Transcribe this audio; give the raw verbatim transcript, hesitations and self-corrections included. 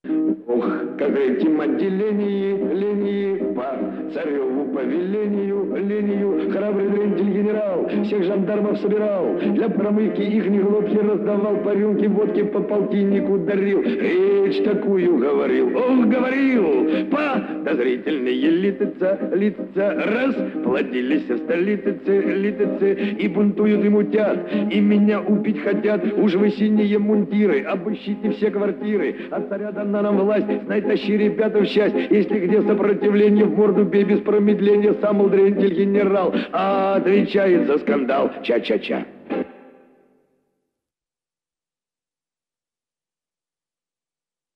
Ох, как этим отделении, линии, по цареву повелению, линию, храбрый дрентель генерал всех жандармов собирал, для промывки их неглотки раздавал, по рюмке водки по полтиннику дарил, речь такую говорил, ох, говорил, подозрительные лица, лица, раз, плодились в столице, литицы, и бунтуют и мутят, и меня убить хотят, уж вы синие мундиры, обыщите все квартиры, от царя дана нам власть, знай, тащи ребята в счастье, если где сопротивление, в морду бей без промедления, сам дрентель генерал, а отвечает за скандал, ча-ча-ча.